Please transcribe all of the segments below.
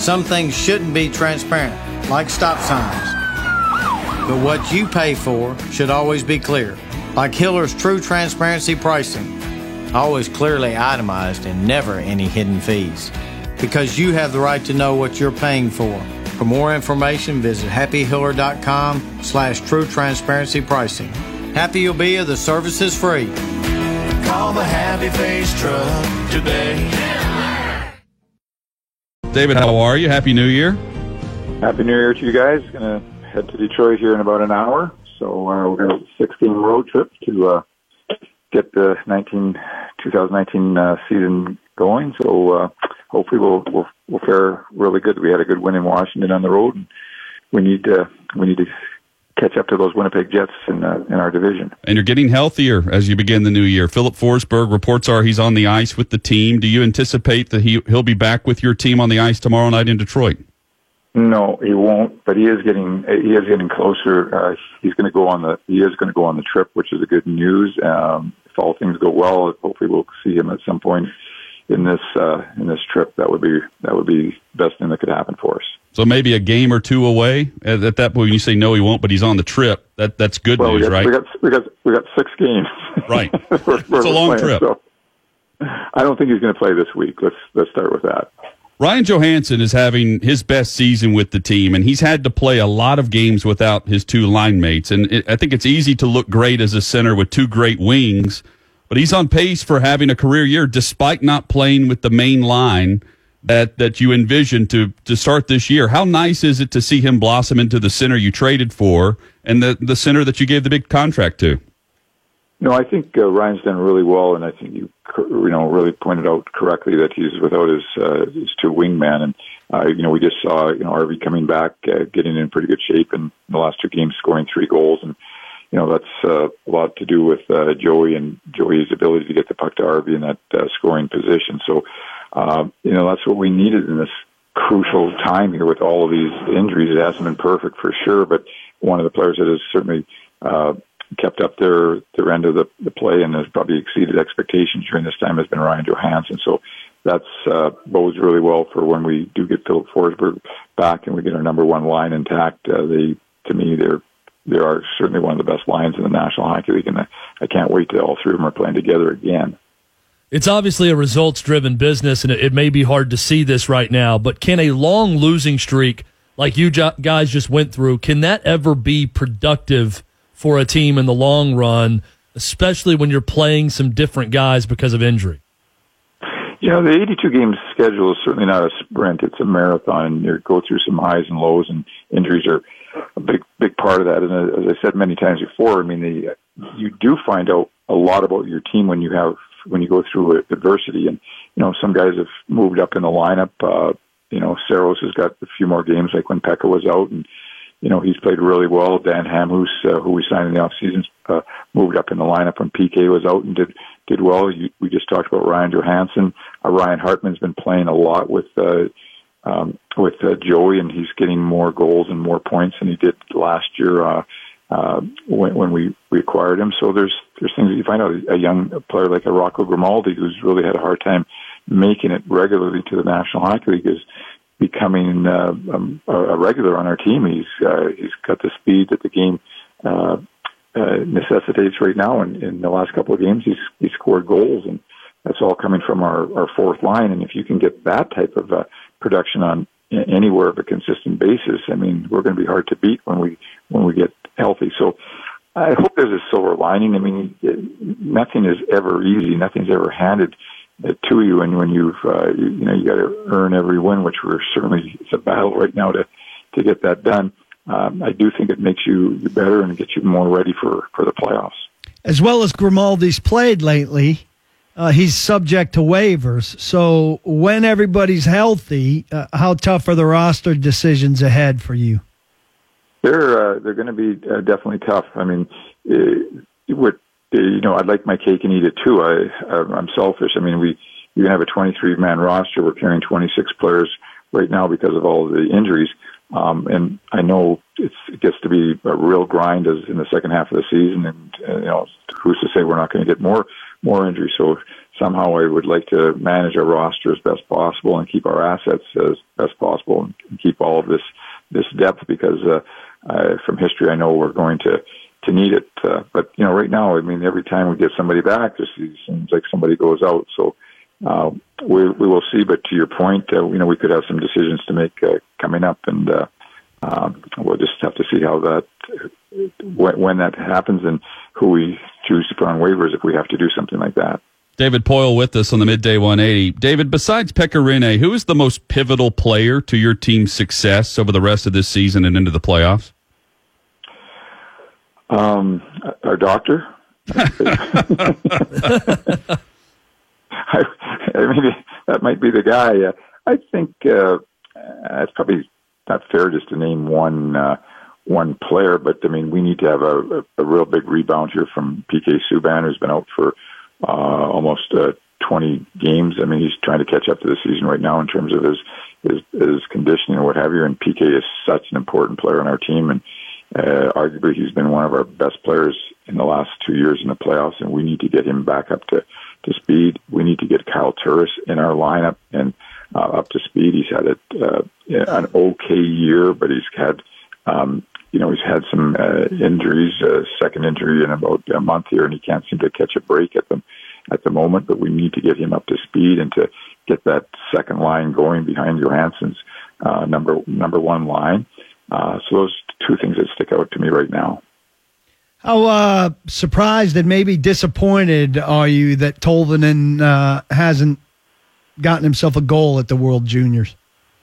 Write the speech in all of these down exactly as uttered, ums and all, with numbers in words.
Some things shouldn't be transparent, like stop signs. But what you pay for should always be clear, like Hiller's True Transparency Pricing. Always clearly itemized and never any hidden fees. Because you have the right to know what you're paying for. For more information, visit happy hiller dot com slash true transparency pricing. Happy you'll be if the service is free. Call the Happy Face Truck today. David, how are you? Happy New Year. Happy New Year to you guys. Going to head to Detroit here in about an hour. So uh, we're going to six-game road trip to uh, get the nineteen, twenty nineteen uh, season going. So uh, hopefully we'll, we'll we'll fare really good. We had a good win in Washington on the road, and we need to we need to catch up to those Winnipeg Jets in uh, in our division. And you're getting healthier as you begin the new year. Philip Forsberg, reports are he's on the ice with the team. Do you anticipate that he he'll be back with your team on the ice tomorrow night in Detroit? No, he won't. But he is getting he is getting closer. Uh, he's going to go on the he is going to go on the trip, which is a good news. Um, if all things go well, hopefully we'll see him at some point in this uh, in this trip. That would be that would be the best thing that could happen for us. So maybe a game or two away. At, at that point, when you say no, he won't, but he's on the trip. That that's good well, news, we got, right? We got we got we got six games. Right. we're, it's a long playing, trip. So I don't think he's going to play this week. Let's let's start with that. Ryan Johansson is having his best season with the team, and he's had to play a lot of games without his two line mates. And it, I think it's easy to look great as a center with two great wings, but he's on pace for having a career year despite not playing with the main line that, that you envisioned to, to start this year. How nice is it to see him blossom into the center you traded for and the, the center that you gave the big contract to? No, I think uh, Ryan's done really well, and I think you you know really pointed out correctly that he's without his uh, his two wingmen, and uh, you know we just saw you know R V coming back, uh, getting in pretty good shape in the last two games, scoring three goals, and you know that's uh, a lot to do with uh, Joey and Joey's ability to get the puck to R V in that uh, scoring position. So uh, you know that's what we needed in this crucial time here with all of these injuries. It hasn't been perfect for sure, but one of the players that has certainly uh, kept up their their end of the, the play and has probably exceeded expectations during this time has been Ryan Johansson. So that's uh, bodes really well for when we do get Philip Forsberg back and we get our number one line intact. Uh, they, to me, they're they are certainly one of the best lines in the National Hockey League, and I, I can't wait till all three of them are playing together again. It's obviously a results-driven business, and it, it may be hard to see this right now, but can a long losing streak like you guys just went through, can that ever be productive for a team in the long run, especially when you're playing some different guys because of injury? You know, the eighty-two game schedule is certainly not a sprint. It's a marathon. You go through some highs and lows, and injuries are a big, big part of that. And as I said many times before, I mean, the, you do find out a lot about your team when you have, when you go through adversity. And, you know, some guys have moved up in the lineup. Uh, you know, Saros has got a few more games, like when Pekka was out, and you know, he's played really well. Dan Hamhuis, uh, who we signed in the offseason, uh, moved up in the lineup when P K was out and did did well. You, we just talked about Ryan Johansson. Uh, Ryan Hartman's been playing a lot with uh, um, with uh, Joey, and he's getting more goals and more points than he did last year uh, uh, when, when we, we acquired him. So there's there's things that you find out. A young player like a Rocco Grimaldi, who's really had a hard time making it regularly to the National Hockey League, is becoming uh, um, a regular on our team. He's uh, he's got the speed that the game uh, uh, necessitates right now. And in the last couple of games, he's he's scored goals, and that's all coming from our, our fourth line. And if you can get that type of uh, production on anywhere of a consistent basis, I mean, we're going to be hard to beat when we when we get healthy. So I hope there's a silver lining. I mean, nothing is ever easy. Nothing's ever handed to you, and when you've uh, you, you know you got to earn every win, which we're certainly it's a battle right now to to get that done. Um, I do think it makes you better and gets you more ready for, for the playoffs. As well as Grimaldi's played lately, uh, he's subject to waivers. So when everybody's healthy, uh, how tough are the roster decisions ahead for you? They're uh, they're going to be uh, definitely tough. I mean, uh, what. You know, I'd like my cake and eat it too. I, I'm selfish. I mean, we you can have a twenty-three man roster. We're carrying twenty-six players right now because of all the injuries. Um, and I know it's, it gets to be a real grind as in the second half of the season. And, uh, you know, who's to say we're not going to get more more injuries? So somehow I would like to manage our roster as best possible and keep our assets as best possible and keep all of this this depth because uh, uh, from history I know we're going to to need it. Uh, but you know, right now, I mean, every time we get somebody back, it seems like somebody goes out. So uh, we we will see. But to your point, uh, you know, we could have some decisions to make uh, coming up, and uh, um, we'll just have to see how that when, when that happens and who we choose to put on waivers if we have to do something like that. David Poile with us on the Midday one eighty. David, besides Pekka Rinne, who is the most pivotal player to your team's success over the rest of this season and into the playoffs? Um, our doctor. I, I mean, that might be the guy. Uh, I think uh, it's probably not fair just to name one uh, one player, but I mean, we need to have a, a, a real big rebound here from P K Subban, who's been out for uh, almost uh, twenty games. I mean, he's trying to catch up to the season right now in terms of his his, his conditioning and what have you. And P K is such an important player on our team, and Uh, arguably, he's been one of our best players in the last two years in the playoffs, and we need to get him back up to, to speed. We need to get Kyle Turris in our lineup and uh, up to speed. He's had a, uh, an okay year, but he's had, um, you know, he's had some uh, injuries, uh, second injury in about a month here, and he can't seem to catch a break at the, at the moment, but we need to get him up to speed and to get that second line going behind Johansson's uh, number number one line. Uh, so those two things that stick out to me right now. How uh, surprised and maybe disappointed are you that Tolvanen uh, hasn't gotten himself a goal at the World Juniors?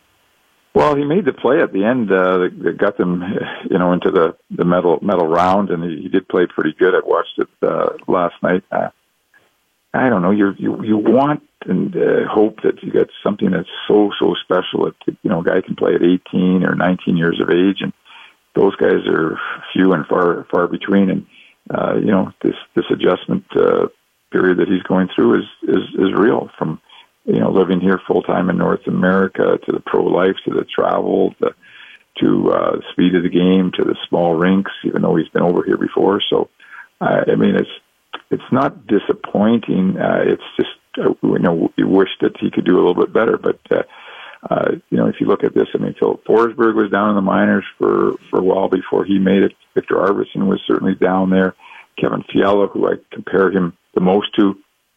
Well, he made the play at the end uh, that, that got them, you know, into the, the medal medal round, and he, he did play pretty good. I watched it uh, last night. Uh, I don't know. You you you want and uh, hope that you get something that's so so special that you know a guy can play at eighteen or nineteen years of age, and those guys are few and far far between. And uh, you know this this adjustment uh, period that he's going through is is is real. From you know living here full time in North America to the pro life to the travel to to uh, the speed of the game to the small rinks, even though he's been over here before. So uh, I mean it's. It's not disappointing. Uh, it's just, uh, you know, we wish that he could do a little bit better. But, uh, uh, you know, if you look at this, I mean, Philip Forsberg was down in the minors for, for a while before he made it. Victor Arvidsson was certainly down there. Kevin Fiala, who I compare him the most to,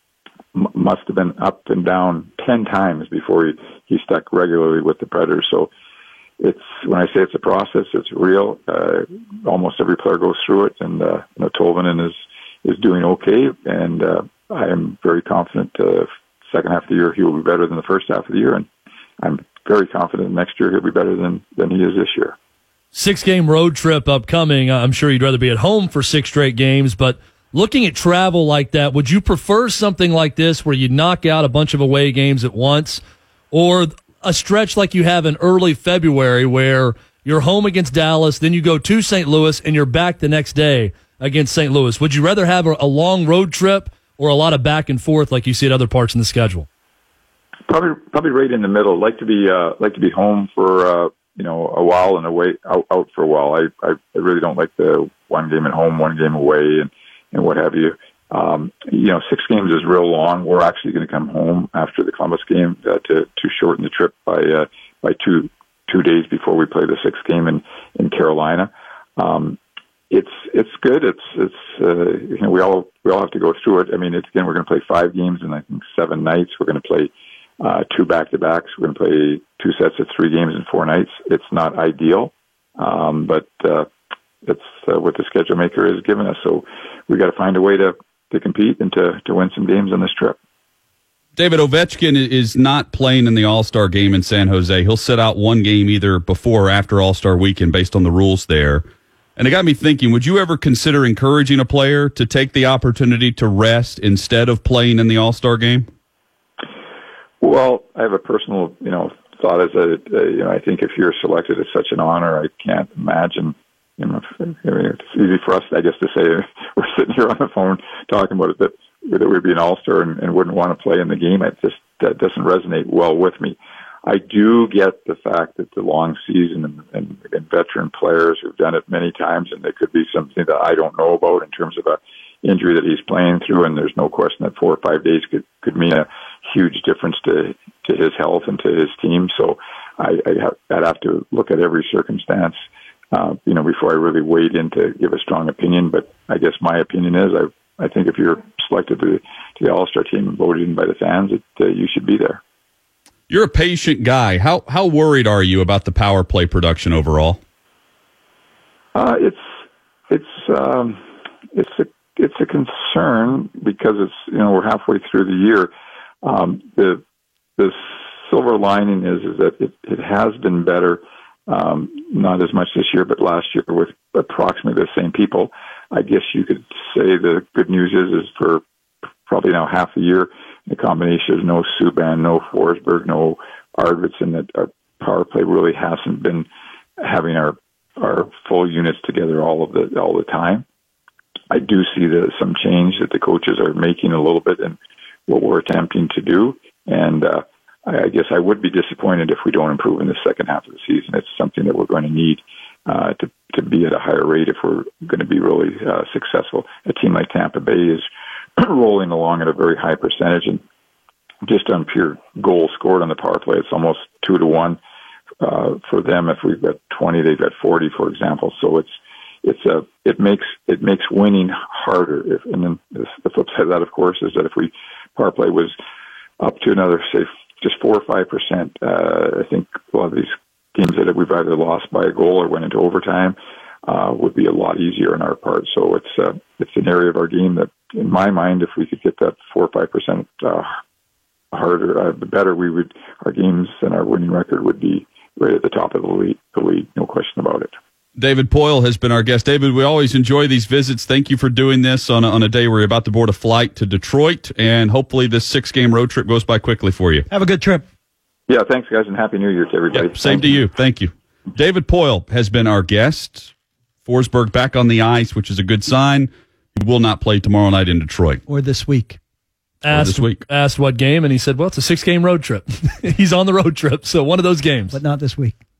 m- must have been up and down ten times before he, he stuck regularly with the Predators. So it's, when I say it's a process, it's real. Uh, almost every player goes through it. And, uh, you know, Tolvanen is, is doing okay, and uh, I am very confident uh, second half of the year he will be better than the first half of the year, and I'm very confident next year he'll be better than, than he is this year. Six-game road trip upcoming. I'm sure you'd rather be at home for six straight games, but looking at travel like that, would you prefer something like this where you knock out a bunch of away games at once, or a stretch like you have in early February where you're home against Dallas, then you go to Saint Louis, and you're back the next day against Saint Louis? Would you rather have a, a long road trip or a lot of back and forth like you see at other parts in the schedule? Probably, probably right in the middle. Like to be, uh, like to be home for uh, you know a while and away out, out for a while. I, I, I really don't like the one game at home, one game away, and and what have you. Um, you know, six games is real long. We're actually going to come home after the Columbus game uh, to to shorten the trip by uh, by two two days before we play the sixth game in in Carolina. Um, It's it's good. It's it's uh, you know we all we all have to go through it. I mean, it's, again, we're going to play five games in I think seven nights. We're going to play uh, two back to backs. We're going to play two sets of three games in four nights. It's not ideal, um, but uh, it's uh, what the schedule maker has given us. So we got to find a way to to compete and to to win some games on this trip. David, Ovechkin is not playing in the All-Star game in San Jose. He'll sit out one game either before or after All-Star weekend based on the rules there. And it got me thinking, would you ever consider encouraging a player to take the opportunity to rest instead of playing in the All-Star game? Well, I have a personal, you know, thought is that, uh, you know, I think if you're selected, it's such an honor. I can't imagine, you know, I mean, it's easy for us, I guess, to say we're sitting here on the phone talking about it, that, that we'd be an All-Star and, and wouldn't want to play in the game. It just that doesn't resonate well with me. I do get the fact that the long season and, and, and veteran players who've done it many times, and there could be something that I don't know about in terms of a injury that he's playing through, and there's no question that four or five days could, could mean a huge difference to to his health and to his team. So I, I have, I'd have to look at every circumstance, uh, you know, before I really wade in to give a strong opinion. But I guess my opinion is I I think if you're selected to, to the All-Star team and voted in by the fans, it, uh, you should be there. You're a patient guy. How how worried are you about the power play production overall? Uh, it's it's um, it's a it's a concern because it's you know we're halfway through the year. Um, the the silver lining is is that it, it has been better, um, not as much this year, but last year with approximately the same people. I guess you could say the good news is is for probably now half a year, the combination of no Subban, no Forsberg, no Arvidsson, that our power play really hasn't been having our our full units together all of the all the time. I do see the, some change that the coaches are making a little bit in what we're attempting to do, and uh, I, I guess I would be disappointed if we don't improve in the second half of the season. It's something that we're going to need uh, to to be at a higher rate if we're going to be really uh, successful. A team like Tampa Bay is rolling along at a very high percentage, and just on pure goals scored on the power play, it's almost two to one uh, for them. If we've got twenty, they've got forty, for example. So it's it's a it makes it makes winning harder. If, and then the, the flip side of that, of course, is that if we power play was up to another say just four or five percent, uh, I think a lot of these teams that we've either lost by a goal or went into overtime uh, would be a lot easier on our part. So it's uh, it's an area of our game that, in my mind, if we could get that four or five percent uh, harder, uh, the better we would. Our games and our winning record would be right at the top of the league. The league, no question about it. David Poile has been our guest. David, we always enjoy these visits. Thank you for doing this on a, on a day where you're about to board a flight to Detroit, and hopefully this six-game road trip goes by quickly for you. Have a good trip. Yeah, thanks, guys, and Happy New Year to everybody. Yep, same to you. Thank you. David Poile has been our guest. Forsberg back on the ice, which is a good sign. He will not play tomorrow night in Detroit. Or this week. Asked, this week. asked what game, and he said, well, it's a six-game road trip. He's on the road trip, so one of those games. But not this week.